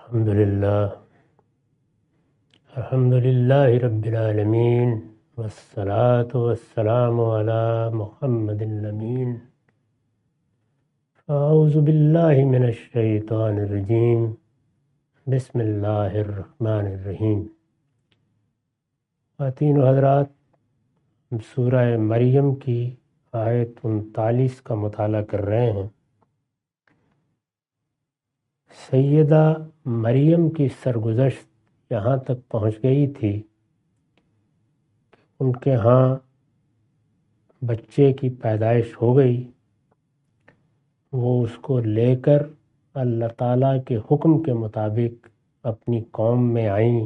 الحمدللہ رب العالمین والصلاة والسلام علی محمد الامین اعوذ باللہ من الشیطان الرجیم بسم اللہ الرحمن الرحیم۔ خواتین و حضرات، ہم سورہ مریم کی آیت 39 کا مطالعہ کر رہے ہیں۔ سیدہ مریم کی سرگزشت یہاں تک پہنچ گئی تھی کہ ان کے ہاں بچے کی پیدائش ہو گئی۔ وہ اس کو لے کر اللہ تعالیٰ کے حکم کے مطابق اپنی قوم میں آئیں۔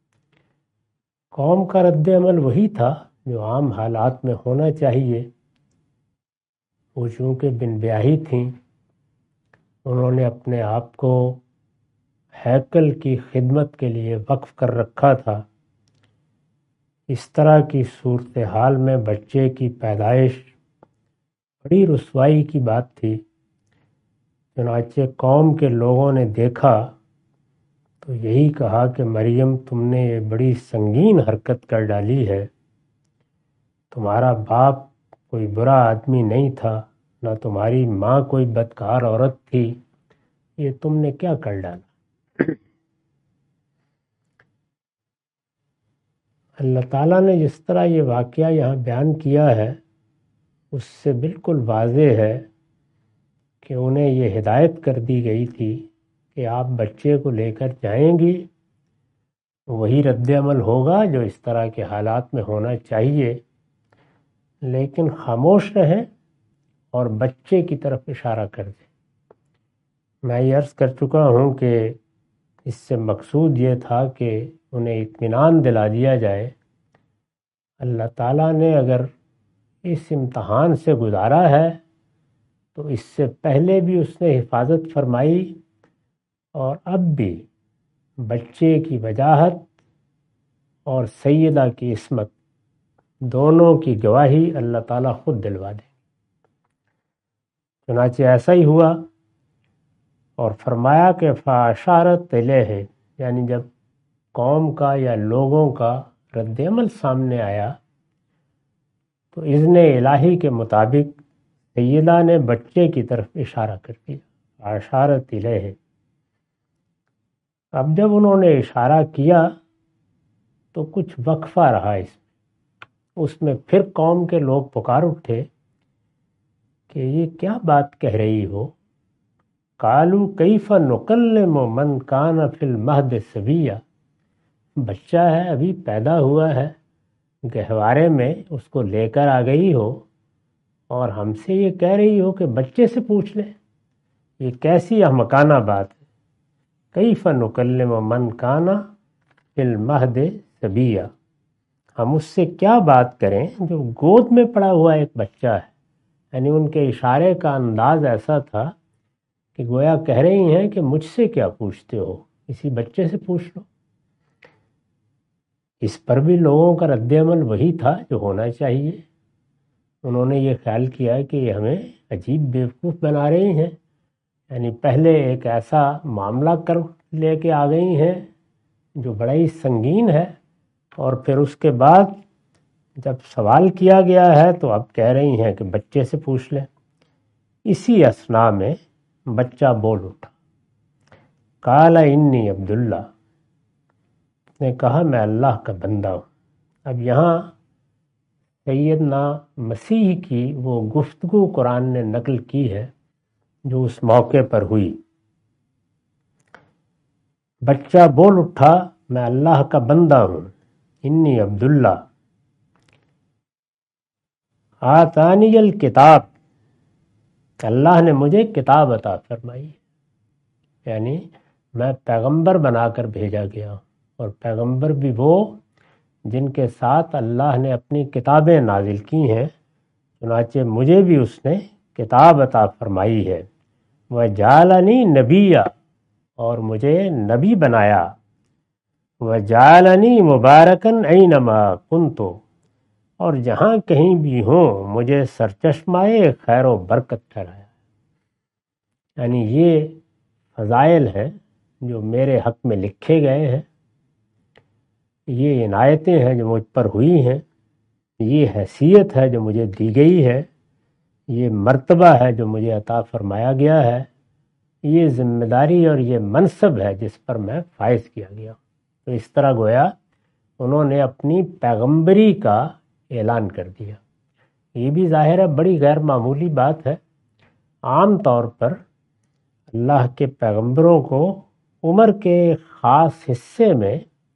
قوم کا رد عمل وہی تھا جو عام حالات میں ہونا چاہیے۔ وہ چونکہ بن بیاہی تھیں، انہوں نے اپنے آپ کو ہیکل کی خدمت کے لیے وقف کر رکھا تھا۔ اس طرح کی صورتحال میں بچے کی پیدائش بڑی رسوائی کی بات تھی۔ چنانچہ قوم کے لوگوں نے دیکھا تو یہی کہا کہ مریم، تم نے یہ بڑی سنگین حرکت کر ڈالی ہے۔ تمہارا باپ کوئی برا آدمی نہیں تھا، نہ تمہاری ماں کوئی بدکار عورت تھی، یہ تم نے کیا کر ڈالا؟ اللہ تعالیٰ نے جس طرح یہ واقعہ یہاں بیان کیا ہے، اس سے بالکل واضح ہے کہ انہیں یہ ہدایت کر دی گئی تھی کہ آپ بچے کو لے کر جائیں گی، وہی رد عمل ہوگا جو اس طرح کے حالات میں ہونا چاہیے، لیکن خاموش رہیں اور بچے کی طرف اشارہ کر دیں۔ میں یہ عرض کر چکا ہوں کہ اس سے مقصود یہ تھا کہ انہیں اطمینان دلا دیا جائے۔ اللہ تعالیٰ نے اگر اس امتحان سے گزارا ہے تو اس سے پہلے بھی اس نے حفاظت فرمائی، اور اب بھی بچے کی وجاہت اور سیدہ کی عصمت دونوں کی گواہی اللہ تعالیٰ خود دلوا دے۔ چنانچہ ایسا ہی ہوا، اور فرمایا کہ فاشارت الیہ، یعنی جب قوم کا یا لوگوں کا رد عمل سامنے آیا تو اذن الہی کے مطابق سیدہ نے بچے کی طرف اشارہ کر دیا، فاشارت الیہ۔ اب جب انہوں نے اشارہ کیا تو کچھ وقفہ رہا اس میں پھر قوم کے لوگ پکار اٹھے کہ یہ کیا بات کہہ رہی ہو؟ قالوا کیف نکلم من کان فی المہد صبیا، بچہ ہے، ابھی پیدا ہوا ہے، گہوارے میں اس کو لے کر آ گئی ہو اور ہم سے یہ کہہ رہی ہو کہ بچے سے پوچھ لیں؟ یہ کیسی احمقانہ بات ہے۔ کیف نکلم من کان فی المہد صبیا، ہم اس سے کیا بات کریں جو گود میں پڑا ہوا ایک بچہ ہے۔ یعنی ان کے اشارے کا انداز ایسا تھا کہ گویا کہہ رہی ہیں کہ مجھ سے کیا پوچھتے ہو، اسی بچے سے پوچھ لو۔ اس پر بھی لوگوں کا رد عمل وہی تھا جو ہونا چاہیے۔ انہوں نے یہ خیال کیا کہ یہ ہمیں عجیب بیوقوف بنا رہی ہیں، یعنی پہلے ایک ایسا معاملہ کر لے کے آ گئی ہیں جو بڑا ہی سنگین ہے، اور پھر اس کے بعد جب سوال کیا گیا ہے تو اب کہہ رہی ہیں کہ بچے سے پوچھ لیں۔ اسی اثناء میں بچہ بول اٹھا، قال انی عبداللہ، نے کہا میں اللہ کا بندہ ہوں۔ اب یہاں سیدنا مسیح کی وہ گفتگو قرآن نے نقل کی ہے جو اس موقع پر ہوئی۔ بچہ بول اٹھا، میں اللہ کا بندہ ہوں، انی عبداللہ، آتانی الکتاب، اللہ نے مجھے کتاب عطا فرمائی، یعنی میں پیغمبر بنا کر بھیجا گیا ہوں، اور پیغمبر بھی وہ جن کے ساتھ اللہ نے اپنی کتابیں نازل کی ہیں، چنانچہ مجھے بھی اس نے کتاب عطا فرمائی ہے۔ وجعلنی نبیّا، اور مجھے نبی بنایا۔ وجعلنی مبارکن اینما کنت، اور جہاں کہیں بھی ہوں مجھے سرچشمائے خیر و برکت ٹھہرایا۔ یعنی یہ فضائل ہیں جو میرے حق میں لکھے گئے ہیں، یہ عنایتیں ہیں جو مجھ پر ہوئی ہیں، یہ حیثیت ہے جو مجھے دی گئی ہے، یہ مرتبہ ہے جو مجھے عطا فرمایا گیا ہے، یہ ذمہ داری اور یہ منصب ہے جس پر میں فائز کیا گیا۔ تو اس طرح گویا انہوں نے اپنی پیغمبری کا اعلان کر دیا۔ یہ بھی ظاہر ہے بڑی غیر معمولی بات ہے۔ عام طور پر اللہ کے پیغمبروں کو عمر کے خاص حصے میں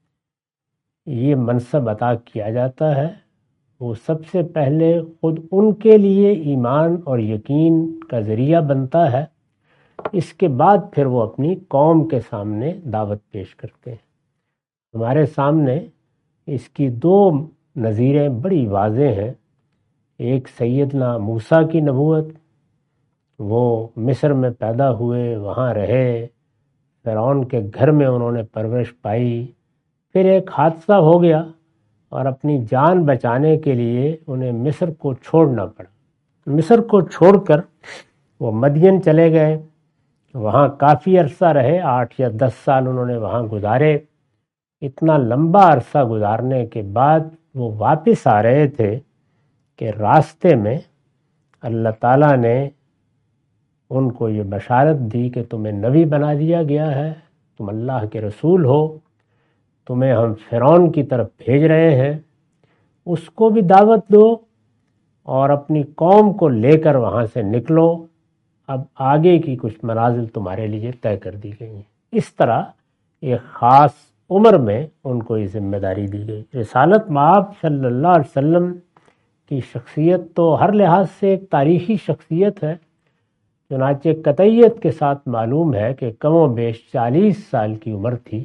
یہ منصب عطا کیا جاتا ہے۔ وہ سب سے پہلے خود ان کے لیے ایمان اور یقین کا ذریعہ بنتا ہے، اس کے بعد پھر وہ اپنی قوم کے سامنے دعوت پیش کرتے ہیں۔ ہمارے سامنے اس کی دو نظیریں بڑی واضح ہیں۔ ایک سیدنا موسیٰ کی نبوت، وہ مصر میں پیدا ہوئے، وہاں رہے، فرعون کے گھر میں انہوں نے پرورش پائی، پھر ایک حادثہ ہو گیا اور اپنی جان بچانے کے لیے انہیں مصر کو چھوڑنا پڑا۔ مصر کو چھوڑ کر وہ مدین چلے گئے، وہاں کافی عرصہ رہے، 8 یا 10 سال انہوں نے وہاں گزارے۔ اتنا لمبا عرصہ گزارنے کے بعد وہ واپس آ رہے تھے کہ راستے میں اللہ تعالیٰ نے ان کو یہ بشارت دی کہ تمہیں نبی بنا دیا گیا ہے، تم اللہ کے رسول ہو، تمہیں ہم فرعون کی طرف بھیج رہے ہیں، اس کو بھی دعوت دو اور اپنی قوم کو لے کر وہاں سے نکلو، اب آگے کی کچھ منازل تمہارے لیے طے کر دی گئی ہیں۔ اس طرح ایک خاص عمر میں ان کو یہ ذمہ داری دی گئی۔ رسالت مآب صلی اللہ علیہ وسلم کی شخصیت تو ہر لحاظ سے ایک تاریخی شخصیت ہے۔ چنانچہ قطعیت کے ساتھ معلوم ہے کہ کم و بیش 40 سال کی عمر تھی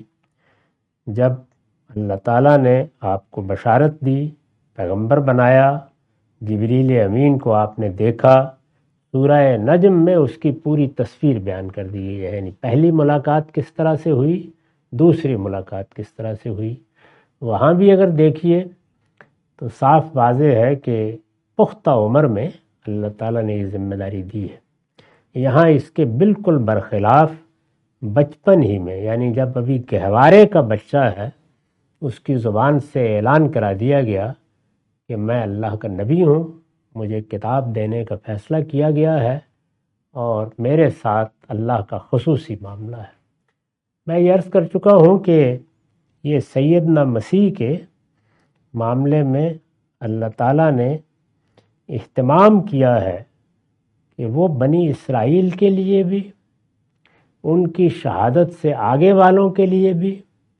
جب اللہ تعالیٰ نے آپ کو بشارت دی، پیغمبر بنایا، جبریل امین کو آپ نے دیکھا۔ سورہ نجم میں اس کی پوری تصویر بیان کر دی گئی ہے، یعنی پہلی ملاقات کس طرح سے ہوئی، دوسری ملاقات کس طرح سے ہوئی۔ وہاں بھی اگر دیکھیے تو صاف واضح ہے کہ پختہ عمر میں اللہ تعالیٰ نے یہ ذمہ داری دی ہے۔ یہاں اس کے بالکل برخلاف بچپن ہی میں، یعنی جب ابھی گہوارے کا بچہ ہے، اس کی زبان سے اعلان کرا دیا گیا کہ میں اللہ کا نبی ہوں، مجھے کتاب دینے کا فیصلہ کیا گیا ہے اور میرے ساتھ اللہ کا خصوصی معاملہ ہے۔ میں یہ عرض کر چکا ہوں کہ یہ سیدنا مسیح کے معاملے میں اللہ تعالیٰ نے اہتمام کیا ہے کہ وہ بنی اسرائیل کے لیے بھی، ان کی شہادت سے آگے والوں کے لیے بھی،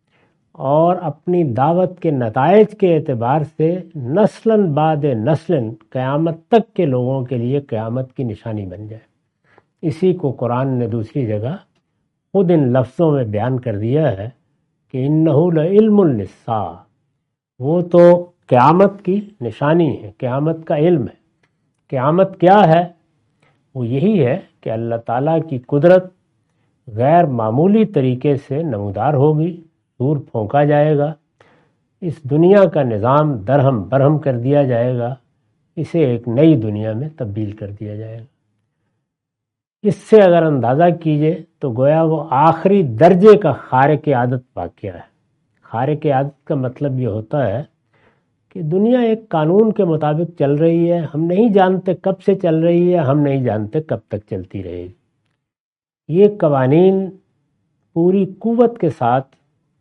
اور اپنی دعوت کے نتائج کے اعتبار سے نسلاً بعد نسلاً قیامت تک کے لوگوں کے لیے قیامت کی نشانی بن جائے۔ اسی کو قرآن نے دوسری جگہ خود ان لفظوں میں بیان کر دیا ہے کہ انَّهُ لَعِلْمٌ لِلسَّاعَةِ، وہ تو قیامت کی نشانی ہے، قیامت کا علم ہے۔ قیامت کیا ہے؟ وہ یہی ہے کہ اللہ تعالیٰ کی قدرت غیر معمولی طریقے سے نمودار ہوگی، سور پھونکا جائے گا، اس دنیا کا نظام درہم برہم کر دیا جائے گا، اسے ایک نئی دنیا میں تبدیل کر دیا جائے گا۔ اس سے اگر اندازہ کیجئے تو گویا وہ آخری درجے کا خارق عادت واقعہ ہے۔ خارق عادت کا مطلب یہ ہوتا ہے کہ دنیا ایک قانون کے مطابق چل رہی ہے، ہم نہیں جانتے کب سے چل رہی ہے، ہم نہیں جانتے کب تک چلتی رہے گی۔ یہ قوانین پوری قوت کے ساتھ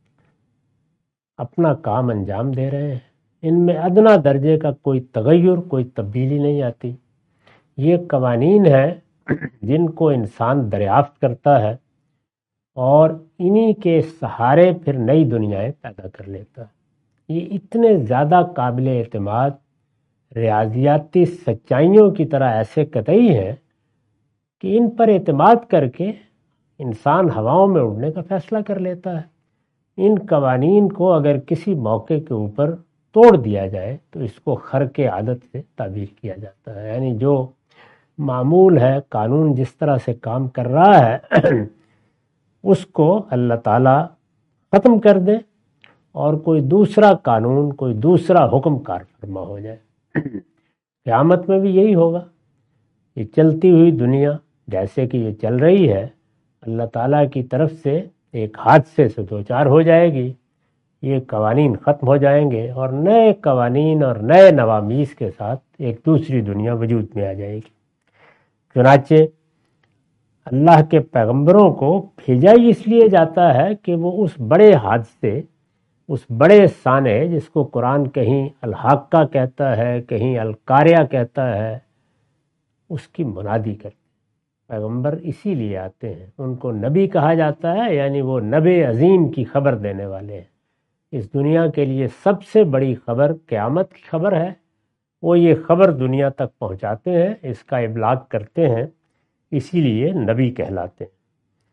اپنا کام انجام دے رہے ہیں، ان میں ادنا درجے کا کوئی تغیر، کوئی تبدیلی نہیں آتی۔ یہ قوانین ہیں جن کو انسان دریافت کرتا ہے اور انہی کے سہارے پھر نئی دنیایں پیدا کر لیتا ہے۔ یہ اتنے زیادہ قابل اعتماد ریاضیاتی سچائیوں کی طرح ایسے قطعی ہیں کہ ان پر اعتماد کر کے انسان ہواؤں میں اڑنے کا فیصلہ کر لیتا ہے۔ ان قوانین کو اگر کسی موقع کے اوپر توڑ دیا جائے تو اس کو خرق عادت سے تعبیر کیا جاتا ہے، یعنی جو معمول ہے، قانون جس طرح سے کام کر رہا ہے اس کو اللہ تعالیٰ ختم کر دے اور کوئی دوسرا قانون، کوئی دوسرا حکم کار فرما ہو جائے۔ قیامت میں بھی یہی ہوگا۔ یہ چلتی ہوئی دنیا جیسے کہ یہ چل رہی ہے، اللہ تعالیٰ کی طرف سے ایک حادثے سے دو چار ہو جائے گی، یہ قوانین ختم ہو جائیں گے اور نئے قوانین اور نئے نوامیس کے ساتھ ایک دوسری دنیا وجود میں آ جائے گی۔ چنانچہ اللہ کے پیغمبروں کو بھیجا ہی اس لیے جاتا ہے کہ وہ اس بڑے حادثے، اس بڑے سانحے جس کو قرآن کہیں الحاقہ کہتا ہے، کہیں القاریہ کہتا ہے، اس کی منادی کرتے ہیں۔ پیغمبر اسی لیے آتے ہیں، ان کو نبی کہا جاتا ہے، یعنی وہ نبی عظیم کی خبر دینے والے ہیں۔ اس دنیا کے لیے سب سے بڑی خبر قیامت کی خبر ہے، وہ یہ خبر دنیا تک پہنچاتے ہیں، اس کا ابلاغ کرتے ہیں، اسی لیے نبی کہلاتے ہیں۔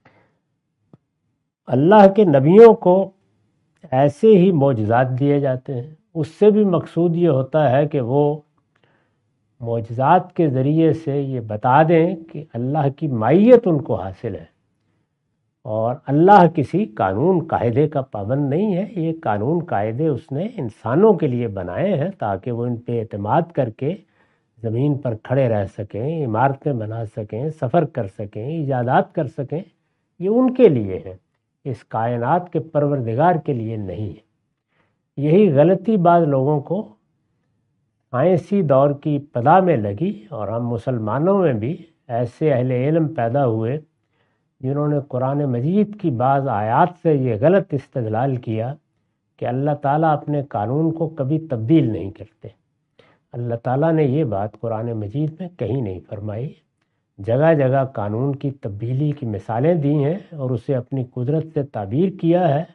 اللہ کے نبیوں کو ایسے ہی معجزات دیے جاتے ہیں، اس سے بھی مقصود یہ ہوتا ہے کہ وہ معجزات کے ذریعے سے یہ بتا دیں کہ اللہ کی معیت ان کو حاصل ہے، اور اللہ کسی قانون قاعدے کا پابند نہیں ہے۔ یہ قانون قاعدے اس نے انسانوں کے لیے بنائے ہیں تاکہ وہ ان پہ اعتماد کر کے زمین پر کھڑے رہ سکیں، عمارتیں بنا سکیں، سفر کر سکیں، ایجادات کر سکیں۔ یہ ان کے لیے ہے، اس کائنات کے پروردگار کے لیے نہیں ہے۔ یہی غلطی بعض لوگوں کو سائنسی دور کی ابتدا میں لگی، اور ہم مسلمانوں میں بھی ایسے اہل علم پیدا ہوئے جنہوں نے قرآن مجید کی بعض آیات سے یہ غلط استدلال کیا کہ اللہ تعالیٰ اپنے قانون کو کبھی تبدیل نہیں کرتے۔ اللہ تعالیٰ نے یہ بات قرآن مجید میں کہیں نہیں فرمائی۔ جگہ جگہ قانون کی تبدیلی کی مثالیں دی ہیں اور اسے اپنی قدرت سے تعبیر کیا ہے۔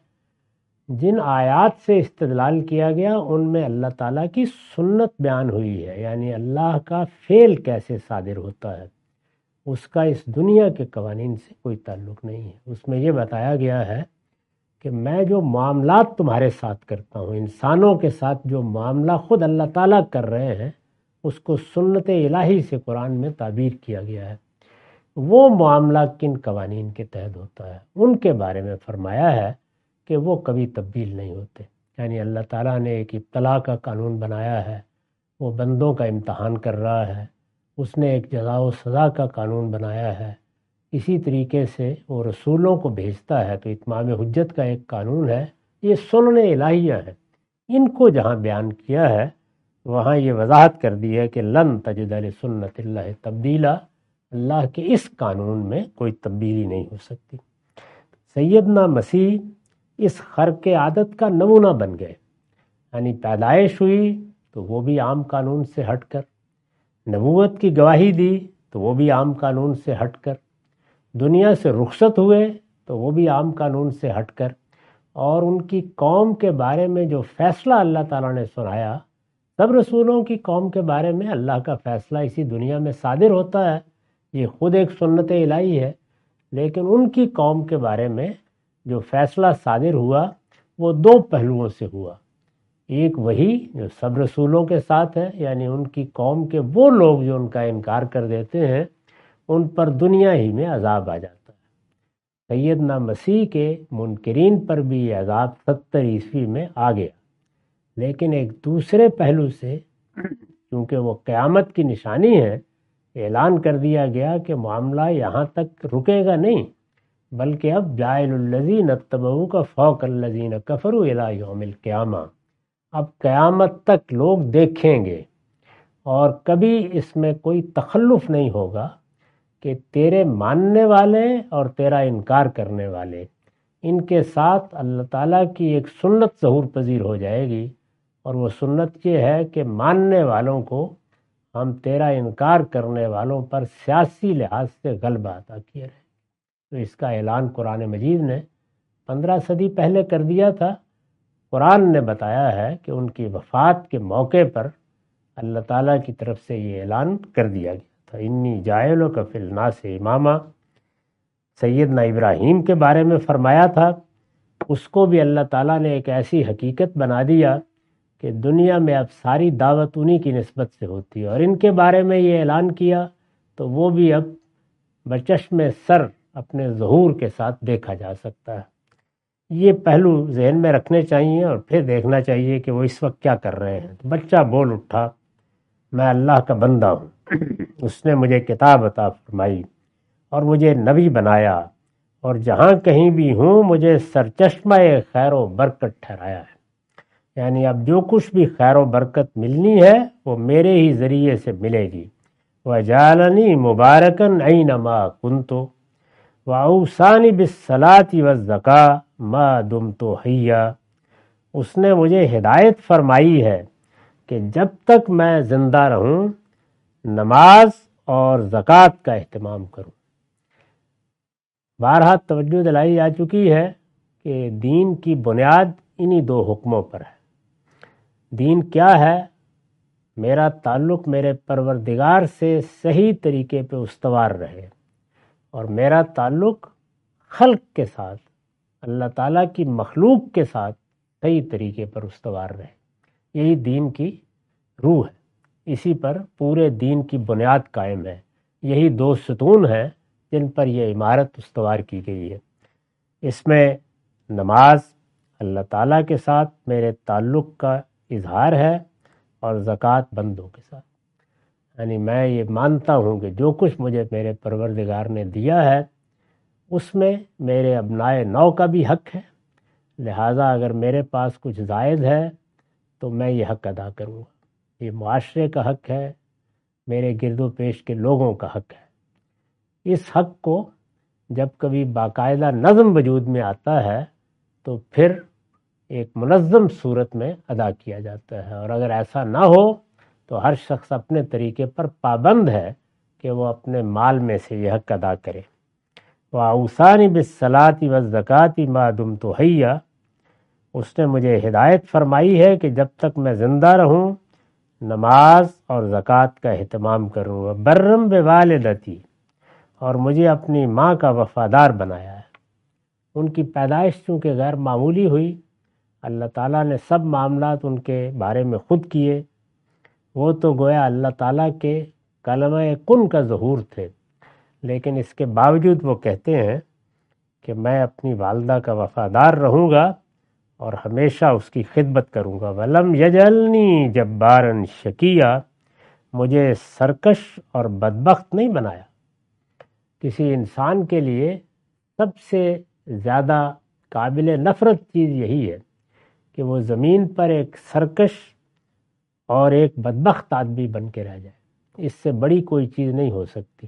جن آیات سے استدلال کیا گیا ان میں اللہ تعالیٰ کی سنت بیان ہوئی ہے، یعنی اللہ کا فعل کیسے صادر ہوتا ہے، اس کا اس دنیا کے قوانین سے کوئی تعلق نہیں ہے۔ اس میں یہ بتایا گیا ہے کہ میں جو معاملات تمہارے ساتھ کرتا ہوں، انسانوں کے ساتھ جو معاملہ خود اللہ تعالیٰ کر رہے ہیں، اس کو سنت الہی سے قرآن میں تعبیر کیا گیا ہے۔ وہ معاملہ کن قوانین کے تحت ہوتا ہے، ان کے بارے میں فرمایا ہے کہ وہ کبھی تبدیل نہیں ہوتے۔ یعنی اللہ تعالیٰ نے ایک ابتلا کا قانون بنایا ہے، وہ بندوں کا امتحان کر رہا ہے۔ اس نے ایک جزا و سزا کا قانون بنایا ہے۔ اسی طریقے سے وہ رسولوں کو بھیجتا ہے تو اتمام حجت کا ایک قانون ہے۔ یہ سنن الہیہ ہے، ان کو جہاں بیان کیا ہے وہاں یہ وضاحت کر دی ہے کہ لن تجد لسنت اللہ تبدیلا، اللہ کے اس قانون میں کوئی تبدیلی نہیں ہو سکتی۔ سیدنا مسیح اس خرق عادت کا نمونہ بن گئے، یعنی پیدائش ہوئی تو وہ بھی عام قانون سے ہٹ کر، نبوت کی گواہی دی تو وہ بھی عام قانون سے ہٹ کر، دنیا سے رخصت ہوئے تو وہ بھی عام قانون سے ہٹ کر، اور ان کی قوم کے بارے میں جو فیصلہ اللہ تعالیٰ نے سنایا، سب رسولوں کی قوم کے بارے میں اللہ کا فیصلہ اسی دنیا میں صادر ہوتا ہے، یہ خود ایک سنت الہی ہے۔ لیکن ان کی قوم کے بارے میں جو فیصلہ صادر ہوا وہ دو پہلوؤں سے ہوا۔ ایک وہی جو سب رسولوں کے ساتھ ہے، یعنی ان کی قوم کے وہ لوگ جو ان کا انکار کر دیتے ہیں ان پر دنیا ہی میں عذاب آ جاتا ہے۔ سیدنا مسیح کے منکرین پر بھی یہ عذاب 70 عیسوی میں آ گیا۔ لیکن ایک دوسرے پہلو سے کیونکہ وہ قیامت کی نشانی ہے، اعلان کر دیا گیا کہ معاملہ یہاں تک رکے گا نہیں، بلکہ اب جاعل الذین اتبعوک فوق الذین کفروا الی یوم القیامہ، اب قیامت تک لوگ دیکھیں گے، اور کبھی اس میں کوئی تخلف نہیں ہوگا کہ تیرے ماننے والے اور تیرا انکار کرنے والے، ان کے ساتھ اللہ تعالیٰ کی ایک سنت ظہور پذیر ہو جائے گی، اور وہ سنت یہ ہے کہ ماننے والوں کو ہم تیرا انکار کرنے والوں پر سیاسی لحاظ سے غلبہ عطا کیے رہے۔ تو اس کا اعلان قرآن مجید نے 15 صدی پہلے کر دیا تھا۔ قرآن نے بتایا ہے کہ ان کی وفات کے موقع پر اللہ تعالیٰ کی طرف سے یہ اعلان کر دیا گیا تھا، انی جاعلک فی الناس اماما۔ سیدنا ابراہیم کے بارے میں فرمایا تھا، اس کو بھی اللہ تعالیٰ نے ایک ایسی حقیقت بنا دیا کہ دنیا میں اب ساری دعوت انہی کی نسبت سے ہوتی ہے، اور ان کے بارے میں یہ اعلان کیا تو وہ بھی اب بچشم سر اپنے ظہور کے ساتھ دیکھا جا سکتا ہے۔ یہ پہلو ذہن میں رکھنے چاہیے، اور پھر دیکھنا چاہیے کہ وہ اس وقت کیا کر رہے ہیں۔ بچہ بول اٹھا، میں اللہ کا بندہ ہوں، اس نے مجھے کتاب عطا فرمائی اور مجھے نبی بنایا، اور جہاں کہیں بھی ہوں مجھے سرچشمہ خیر و برکت ٹھہرایا ہے، یعنی اب جو کچھ بھی خیر و برکت ملنی ہے وہ میرے ہی ذریعے سے ملے گی۔ وَجَعَلَنِي مُبَارَكًا أَيْنَمَا كُنتُ وَأَوْصَانِي بِالصَّلَاةِ وَالزَّكَاةِ مَا دُمْتُ حَيًّا۔ اس نے مجھے ہدایت فرمائی ہے کہ جب تک میں زندہ رہوں نماز اور زکوٰۃ کا اہتمام کروں۔ بارہا توجہ دلائی جا چکی ہے کہ دین کی بنیاد انہی دو حکموں پر ہے۔ دین کیا ہے؟ میرا تعلق میرے پروردگار سے صحیح طریقے پہ استوار رہے، اور میرا تعلق خلق کے ساتھ، اللہ تعالیٰ کی مخلوق کے ساتھ صحیح طریقے پر استوار رہے۔ یہی دین کی روح ہے، اسی پر پورے دین کی بنیاد قائم ہے۔ یہی دو ستون ہیں جن پر یہ عمارت استوار کی گئی ہے۔ اس میں نماز اللہ تعالیٰ کے ساتھ میرے تعلق کا اظہار ہے، اور زکوٰۃ بندوں کے ساتھ، یعنی میں یہ مانتا ہوں کہ جو کچھ مجھے میرے پروردگار نے دیا ہے اس میں میرے ابنائے نو کا بھی حق ہے، لہٰذا اگر میرے پاس کچھ زائد ہے تو میں یہ حق ادا کروں گا۔ یہ معاشرے کا حق ہے، میرے گرد و پیش کے لوگوں کا حق ہے۔ اس حق کو جب کبھی باقاعدہ نظم وجود میں آتا ہے تو پھر ایک منظم صورت میں ادا کیا جاتا ہے، اور اگر ایسا نہ ہو تو ہر شخص اپنے طریقے پر پابند ہے کہ وہ اپنے مال میں سے یہ حق ادا کرے۔ وَأَوْصَانِي بِالصَّلَاةِ وَالزَّكَاةِ مَا دُمْتُ حَيًّا۔ اس نے مجھے ہدایت فرمائی ہے کہ جب تک میں زندہ رہوں نماز اور زکوٰۃ کا اہتمام کروں گا۔ برم بوالدتی، اور مجھے اپنی ماں کا وفادار بنایا ہے۔ ان کی پیدائش چونکہ غیر معمولی ہوئی، اللہ تعالیٰ نے سب معاملات ان کے بارے میں خود کیے۔ وہ تو گویا اللہ تعالیٰ کے کلمہ کن کا ظہور تھے، لیکن اس کے باوجود وہ کہتے ہیں کہ میں اپنی والدہ کا وفادار رہوں گا اور ہمیشہ اس کی خدمت کروں گا۔ وَلَمْ يَجْعَلْنِي جَبَّارًا شَقِيًّا، مجھے سرکش اور بدبخت نہیں بنایا۔ کسی انسان کے لیے سب سے زیادہ قابل نفرت چیز یہی ہے کہ وہ زمین پر ایک سرکش اور ایک بدبخت آدمی بن کے رہ جائے۔ اس سے بڑی کوئی چیز نہیں ہو سکتی۔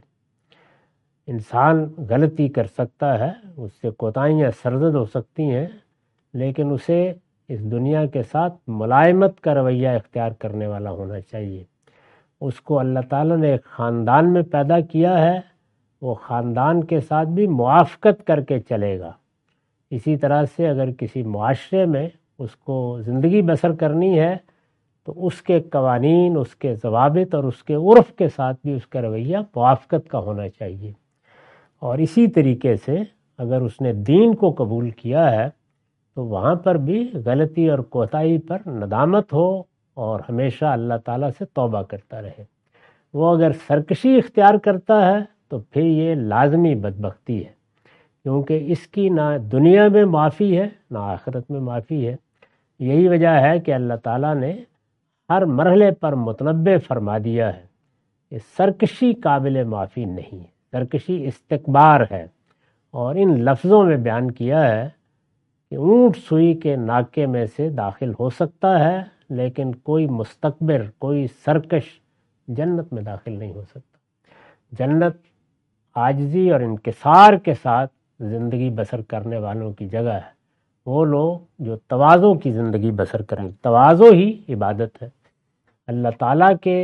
انسان غلطی کر سکتا ہے، اس سے کوتاہیاں سرزد ہو سکتی ہیں، لیکن اسے اس دنیا کے ساتھ ملائمت کا رویہ اختیار کرنے والا ہونا چاہیے۔ اس کو اللہ تعالیٰ نے ایک خاندان میں پیدا کیا ہے، وہ خاندان کے ساتھ بھی موافقت کر کے چلے گا۔ اسی طرح سے اگر کسی معاشرے میں اس کو زندگی بسر کرنی ہے تو اس کے قوانین، اس کے ضوابط اور اس کے عرف کے ساتھ بھی اس کا رویہ موافقت کا ہونا چاہیے۔ اور اسی طریقے سے اگر اس نے دین کو قبول کیا ہے تو وہاں پر بھی غلطی اور کوتاہی پر ندامت ہو اور ہمیشہ اللہ تعالیٰ سے توبہ کرتا رہے۔ وہ اگر سرکشی اختیار کرتا ہے تو پھر یہ لازمی بدبختی ہے، کیونکہ اس کی نہ دنیا میں معافی ہے نہ آخرت میں معافی ہے۔ یہی وجہ ہے کہ اللہ تعالیٰ نے ہر مرحلے پر متنبع فرما دیا ہے کہ سرکشی قابل معافی نہیں ہے، سرکشی استکبار ہے، اور ان لفظوں میں بیان کیا ہے کہ اونٹ سوئی کے ناکے میں سے داخل ہو سکتا ہے، لیکن کوئی مستکبر، کوئی سرکش جنت میں داخل نہیں ہو سکتا۔ جنت عاجزی اور انکسار کے ساتھ زندگی بسر کرنے والوں کی جگہ ہے۔ وہ لوگ جو تواضع کی زندگی بسر کریں، تواضع ہی عبادت ہے۔ اللہ تعالیٰ کے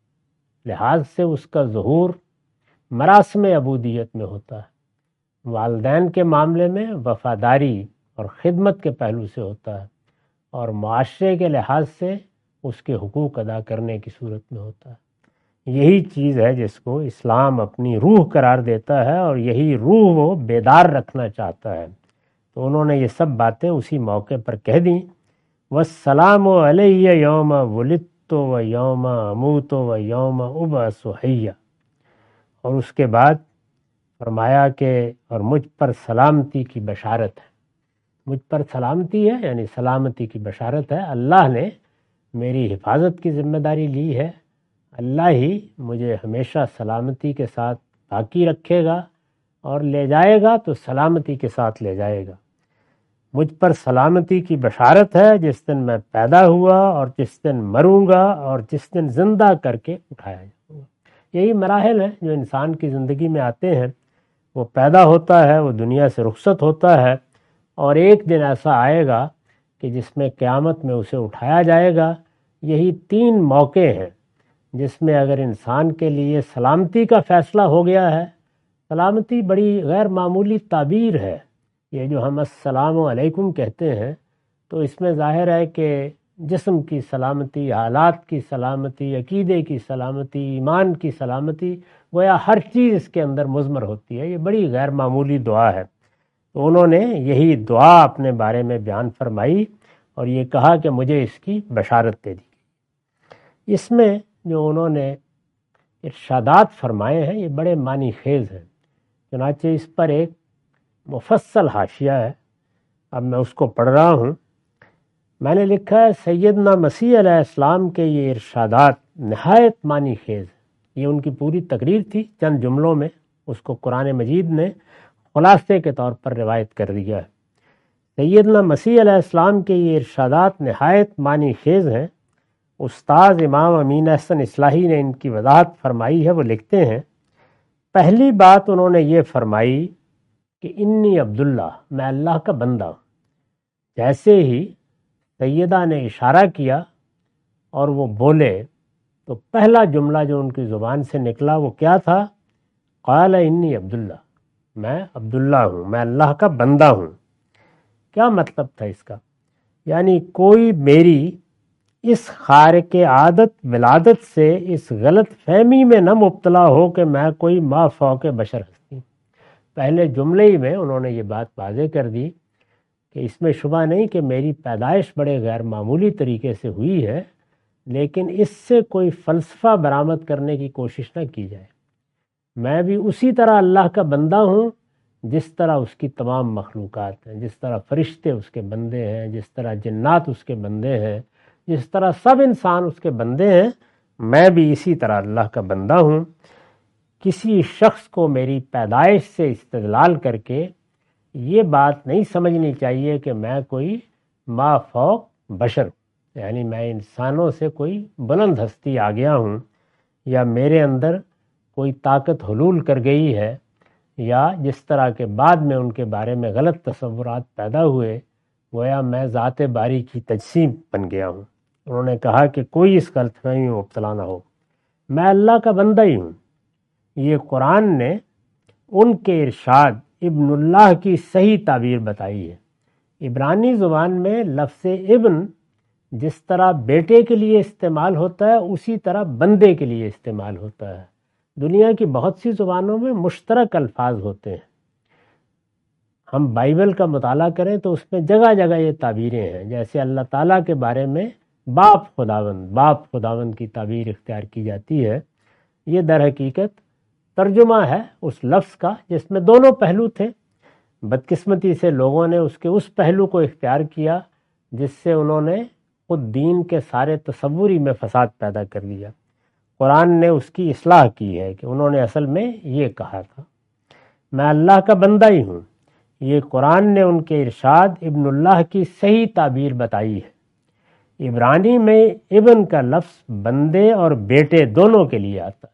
لحاظ سے اس کا ظہور مراسم عبودیت میں ہوتا ہے، والدین کے معاملے میں وفاداری اور خدمت کے پہلو سے ہوتا ہے، اور معاشرے کے لحاظ سے اس کے حقوق ادا کرنے کی صورت میں ہوتا ہے۔ یہی چیز ہے جس کو اسلام اپنی روح قرار دیتا ہے، اور یہی روح وہ بیدار رکھنا چاہتا ہے۔ تو انہوں نے یہ سب باتیں اسی موقع پر کہہ دیں۔ وَالسَّلَامُ عَلَيَّ يَوْمَ وُلِدتُّ وَيَوْمَ أَمُوتُ وَيَوْمَ أُبْعَثُ حَيًّا، اور اس کے بعد فرمایا کہ اور مجھ پر سلامتی کی بشارت ہے۔ مجھ پر سلامتی ہے یعنی سلامتی کی بشارت ہے۔ اللہ نے میری حفاظت کی ذمہ داری لی ہے، اللہ ہی مجھے ہمیشہ سلامتی کے ساتھ باقی رکھے گا، اور لے جائے گا تو سلامتی کے ساتھ لے جائے گا۔ مجھ پر سلامتی کی بشارت ہے جس دن میں پیدا ہوا اور جس دن مروں گا اور جس دن زندہ کر کے اٹھایا جاؤں گا۔ یہی مراحل ہیں جو انسان کی زندگی میں آتے ہیں۔ وہ پیدا ہوتا ہے، وہ دنیا سے رخصت ہوتا ہے، اور ایک دن ایسا آئے گا کہ جس میں قیامت میں اسے اٹھایا جائے گا۔ یہی 3 موقع ہیں جس میں اگر انسان کے لیے سلامتی کا فیصلہ ہو گیا ہے۔ سلامتی بڑی غیر معمولی تعبیر ہے۔ یہ جو ہم السلام علیکم کہتے ہیں تو اس میں ظاہر ہے کہ جسم کی سلامتی، حالات کی سلامتی، عقیدے کی سلامتی، ایمان کی سلامتی، گویا ہر چیز اس کے اندر مضمر ہوتی ہے۔ یہ بڑی غیر معمولی دعا ہے۔ تو انہوں نے یہی دعا اپنے بارے میں بیان فرمائی اور یہ کہا کہ مجھے اس کی بشارت دے دی۔ اس میں جو انہوں نے ارشادات فرمائے ہیں یہ بڑے معنی خیز ہیں، چنانچہ اس پر ایک مفصل حاشیہ ہے، اب میں اس کو پڑھ رہا ہوں۔ میں نے لکھا ہے سیدنا مسیح علیہ السلام کے یہ ارشادات نہایت معنی خیز ہیں۔ یہ ان کی پوری تقریر تھی، چند جملوں میں اس کو قرآن مجید نے خلاصے کے طور پر روایت کر دیا ہے۔ سیدنا مسیح علیہ السلام کے یہ ارشادات نہایت معنی خیز ہیں۔ استاذ امام امین احسن اصلاحی نے ان کی وضاحت فرمائی ہے۔ وہ لکھتے ہیں پہلی بات انہوں نے یہ فرمائی کہ انی عبداللہ، میں اللہ کا بندہ ہوں۔ جیسے ہی سیدہ نے اشارہ کیا اور وہ بولے تو پہلا جملہ جو ان کی زبان سے نکلا وہ کیا تھا؟ قال انی عبداللہ، میں عبداللہ ہوں، میں اللہ کا بندہ ہوں۔ کیا مطلب تھا اس کا؟ یعنی کوئی میری اس خارق عادت ولادت سے اس غلط فہمی میں نہ مبتلا ہو کہ میں کوئی ما فوق بشر ہستی۔ پہلے جملے ہی میں انہوں نے یہ بات واضح کر دی کہ اس میں شبہ نہیں کہ میری پیدائش بڑے غیر معمولی طریقے سے ہوئی ہے، لیکن اس سے کوئی فلسفہ برآمد کرنے کی کوشش نہ کی جائے۔ میں بھی اسی طرح اللہ کا بندہ ہوں جس طرح اس کی تمام مخلوقات ہیں، جس طرح فرشتے اس کے بندے ہیں، جس طرح جنات اس کے بندے ہیں، جس طرح سب انسان اس کے بندے ہیں، میں بھی اسی طرح اللہ کا بندہ ہوں۔ کسی شخص کو میری پیدائش سے استدلال کر کے یہ بات نہیں سمجھنی چاہیے کہ میں کوئی ما فوق بشر، یعنی میں انسانوں سے کوئی بلند ہستی آ گیا ہوں، یا میرے اندر کوئی طاقت حلول کر گئی ہے، یا جس طرح کے بعد میں ان کے بارے میں غلط تصورات پیدا ہوئے، گویا میں ذات باری کی تجسیم بن گیا ہوں۔ انہوں نے کہا کہ کوئی اس غلط فہمی میں مبتلا نہ ہو، میں اللہ کا بندہ ہی ہوں۔ یہ قرآن نے ان کے ارشاد ابن اللہ کی صحیح تعبیر بتائی ہے۔ عبرانی زبان میں لفظ ابن جس طرح بیٹے کے لیے استعمال ہوتا ہے اسی طرح بندے کے لیے استعمال ہوتا ہے۔ دنیا کی بہت سی زبانوں میں مشترک الفاظ ہوتے ہیں۔ ہم بائبل کا مطالعہ کریں تو اس میں جگہ جگہ یہ تعبیریں ہیں، جیسے اللہ تعالیٰ کے بارے میں باپ خداوند کی تعبیر اختیار کی جاتی ہے۔ یہ در حقیقت ترجمہ ہے اس لفظ کا جس میں دونوں پہلو تھے۔ بدقسمتی سے لوگوں نے اس کے اس پہلو کو اختیار کیا جس سے انہوں نے خود دین کے سارے تصوری میں فساد پیدا کر دیا۔ قرآن نے اس کی اصلاح کی ہے کہ انہوں نے اصل میں یہ کہا تھا میں اللہ کا بندہ ہی ہوں۔ یہ قرآن نے ان کے ارشاد ابن اللہ کی صحیح تعبیر بتائی ہے۔ عبرانی میں ابن کا لفظ بندے اور بیٹے دونوں کے لیے آتا ہے۔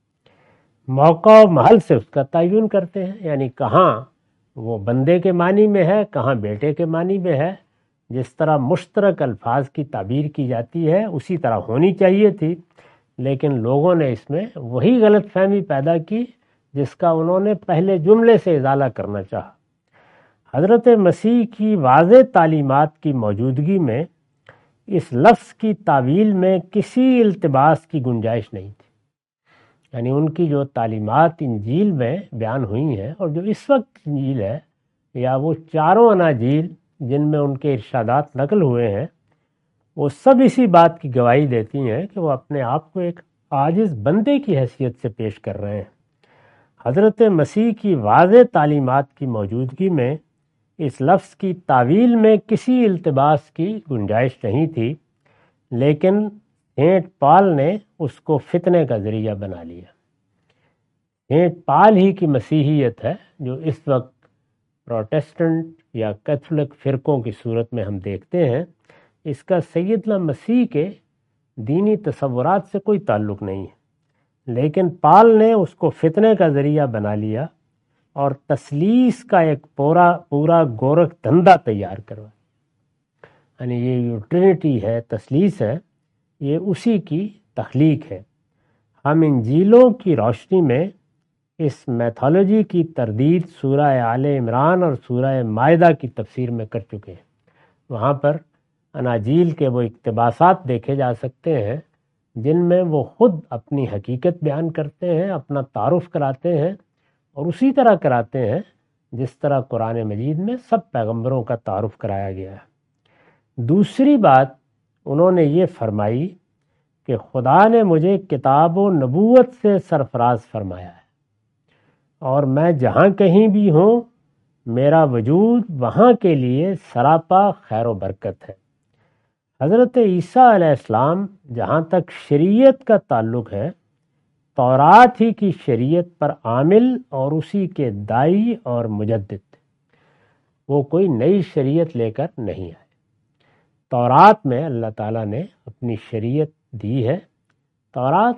موقع و محل سے اس کا تعین کرتے ہیں، یعنی کہاں وہ بندے کے معنی میں ہے، کہاں بیٹے کے معنی میں ہے۔ جس طرح مشترک الفاظ کی تعبیر کی جاتی ہے اسی طرح ہونی چاہیے تھی، لیکن لوگوں نے اس میں وہی غلط فہمی پیدا کی جس کا انہوں نے پہلے جملے سے ازالہ کرنا چاہا۔ حضرت مسیح کی واضح تعلیمات کی موجودگی میں اس لفظ کی تعویل میں کسی التباس کی گنجائش نہیں تھی۔ یعنی ان کی جو تعلیمات انجیل میں بیان ہوئی ہیں اور جو اس وقت انجیل ہے، یا وہ چاروں اناجیل جن میں ان کے ارشادات نقل ہوئے ہیں، وہ سب اسی بات کی گواہی دیتی ہیں کہ وہ اپنے آپ کو ایک عاجز بندے کی حیثیت سے پیش کر رہے ہیں۔ حضرت مسیح کی واضح تعلیمات کی موجودگی میں اس لفظ کی تعویل میں کسی التباس کی گنجائش نہیں تھی، لیکن سینٹ پال نے اس کو فتنے کا ذریعہ بنا لیا۔ سینٹ پال ہی کی مسیحیت ہے جو اس وقت پروٹیسٹنٹ یا کیتھولک فرقوں کی صورت میں ہم دیکھتے ہیں، اس کا سیدنا مسیح کے دینی تصورات سے کوئی تعلق نہیں ہے، لیکن پال نے اس کو فتنے کا ذریعہ بنا لیا اور تثلیث کا ایک پورا گورکھ دھندا تیار کروا، یعنی یہ جو ٹرینٹی ہے، تثلیث ہے، یہ اسی کی تخلیق ہے۔ ہم انجیلوں کی روشنی میں اس میتھولوجی کی تردید سورہ آل عمران اور سورہ مائدہ کی تفسیر میں کر چکے ہیں۔ وہاں پر اناجیل کے وہ اقتباسات دیکھے جا سکتے ہیں جن میں وہ خود اپنی حقیقت بیان کرتے ہیں، اپنا تعارف کراتے ہیں، اور اسی طرح کراتے ہیں جس طرح قرآن مجید میں سب پیغمبروں کا تعارف کرایا گیا ہے۔ دوسری بات انہوں نے یہ فرمائی کہ خدا نے مجھے کتاب و نبوت سے سرفراز فرمایا ہے، اور میں جہاں کہیں بھی ہوں میرا وجود وہاں کے لیے سراپا خیر و برکت ہے۔ حضرت عیسیٰ علیہ السلام جہاں تک شریعت کا تعلق ہے، تورات ہی کی شریعت پر عامل اور اسی کے دائی اور مجدد، وہ کوئی نئی شریعت لے کر نہیں آئے۔ تورات میں اللہ تعالیٰ نے اپنی شریعت دی ہے، تورات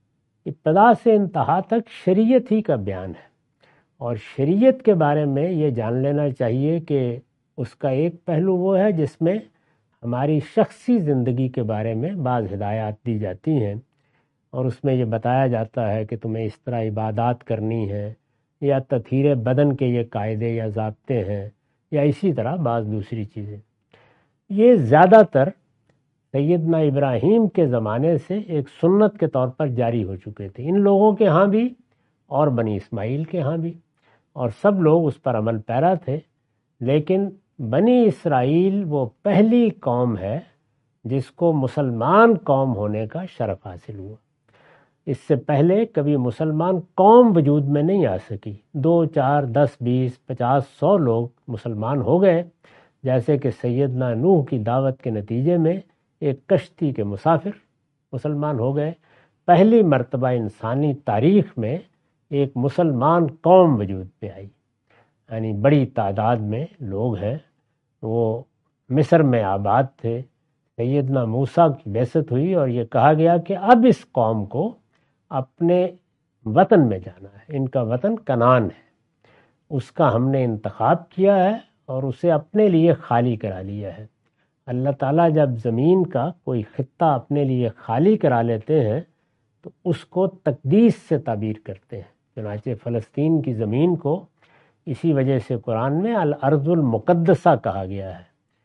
ابتدا سے انتہا تک شریعت ہی کا بیان ہے، اور شریعت کے بارے میں یہ جان لینا چاہیے کہ اس کا ایک پہلو وہ ہے جس میں ہماری شخصی زندگی کے بارے میں بعض ہدایات دی جاتی ہیں، اور اس میں یہ بتایا جاتا ہے کہ تمہیں اس طرح عبادات کرنی ہے، یا تطہیر بدن کے یہ قاعدے یا ضابطے ہیں، یا اسی طرح بعض دوسری چیزیں۔ یہ زیادہ تر سیدنا ابراہیم کے زمانے سے ایک سنت کے طور پر جاری ہو چکے تھے، ان لوگوں کے ہاں بھی اور بنی اسماعیل کے ہاں بھی، اور سب لوگ اس پر عمل پیرا تھے۔ لیکن بنی اسرائیل وہ پہلی قوم ہے جس کو مسلمان قوم ہونے کا شرف حاصل ہوا۔ اس سے پہلے کبھی مسلمان قوم وجود میں نہیں آ سکی، 2 4 10 20 50 100 لوگ مسلمان ہو گئے، جیسے کہ سیدنا نوح کی دعوت کے نتیجے میں ایک کشتی کے مسافر مسلمان ہو گئے۔ پہلی مرتبہ انسانی تاریخ میں ایک مسلمان قوم وجود پہ آئی، یعنی بڑی تعداد میں لوگ ہیں، وہ مصر میں آباد تھے۔ سیدنا موسیٰ کی بعثت ہوئی اور یہ کہا گیا کہ اب اس قوم کو اپنے وطن میں جانا ہے، ان کا وطن کنعان ہے، اس کا ہم نے انتخاب کیا ہے اور اسے اپنے لیے خالی کرا لیا ہے۔ اللہ تعالیٰ جب زمین کا کوئی خطہ اپنے لیے خالی کرا لیتے ہیں تو اس کو تقدیس سے تعبیر کرتے ہیں۔ چنانچہ فلسطین کی زمین کو اسی وجہ سے قرآن میں الارض المقدسہ کہا گیا ہے۔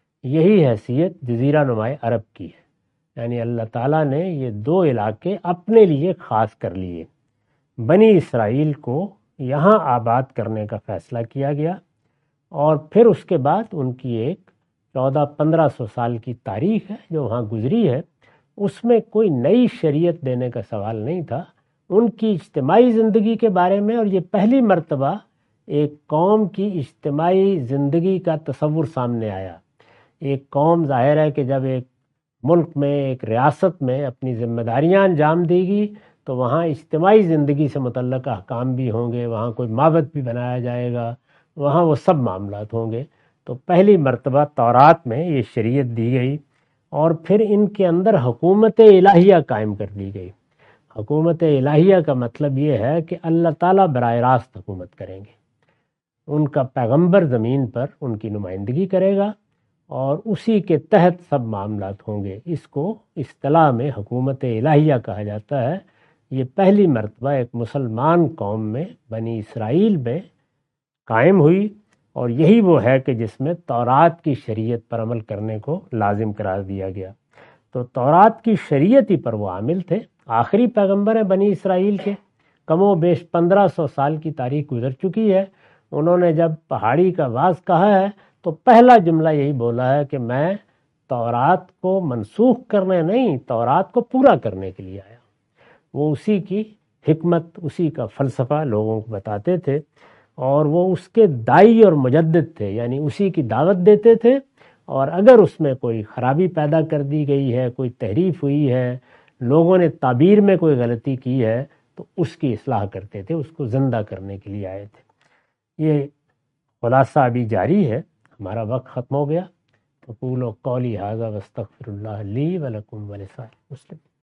یہی حیثیت جزیرہ نمائے عرب کی ہے، یعنی اللہ تعالیٰ نے یہ 2 علاقے اپنے لیے خاص کر لیے۔ بنی اسرائیل کو یہاں آباد کرنے کا فیصلہ کیا گیا، اور پھر اس کے بعد ان کی ایک 1400-1500 سال کی تاریخ ہے جو وہاں گزری ہے۔ اس میں کوئی نئی شریعت دینے کا سوال نہیں تھا، ان کی اجتماعی زندگی کے بارے میں، اور یہ پہلی مرتبہ ایک قوم کی اجتماعی زندگی کا تصور سامنے آیا۔ ایک قوم ظاہر ہے کہ جب ایک ملک میں، ایک ریاست میں اپنی ذمہ داریاں انجام دے گی تو وہاں اجتماعی زندگی سے متعلق احکام بھی ہوں گے، وہاں کوئی معبد بھی بنایا جائے گا، وہاں وہ سب معاملات ہوں گے۔ تو پہلی مرتبہ تورات میں یہ شریعت دی گئی، اور پھر ان کے اندر حکومت الہیہ قائم کر دی گئی۔ حکومت الہیہ کا مطلب یہ ہے کہ اللہ تعالیٰ براہ راست حکومت کریں گے، ان کا پیغمبر زمین پر ان کی نمائندگی کرے گا، اور اسی کے تحت سب معاملات ہوں گے۔ اس کو اصطلاح میں حکومت الہیہ کہا جاتا ہے۔ یہ پہلی مرتبہ ایک مسلمان قوم میں، بنی اسرائیل میں قائم ہوئی، اور یہی وہ ہے کہ جس میں تورات کی شریعت پر عمل کرنے کو لازم قرار دیا گیا۔ تو تورات کی شریعت ہی پر وہ عامل تھے۔ آخری پیغمبر ہیں بنی اسرائیل کے، کم و بیش 1500 سال کی تاریخ گزر چکی ہے۔ انہوں نے جب پہاڑی کا واز کہا ہے تو پہلا جملہ یہی بولا ہے کہ میں تورات کو منسوخ کرنے نہیں، تورات کو پورا کرنے کے لیے آیا۔ وہ اسی کی حکمت، اسی کا فلسفہ لوگوں کو بتاتے تھے، اور وہ اس کے دائی اور مجدد تھے، یعنی اسی کی دعوت دیتے تھے، اور اگر اس میں کوئی خرابی پیدا کر دی گئی ہے، کوئی تحریف ہوئی ہے، لوگوں نے تعبیر میں کوئی غلطی کی ہے، تو اس کی اصلاح کرتے تھے، اس کو زندہ کرنے کے لیے آئے تھے۔ یہ خلاصہ ابھی جاری ہے، ہمارا وقت ختم ہو گیا۔ اقول قولی ھذا واستغفر اللہ لی ولکم ولسائر المسلمین۔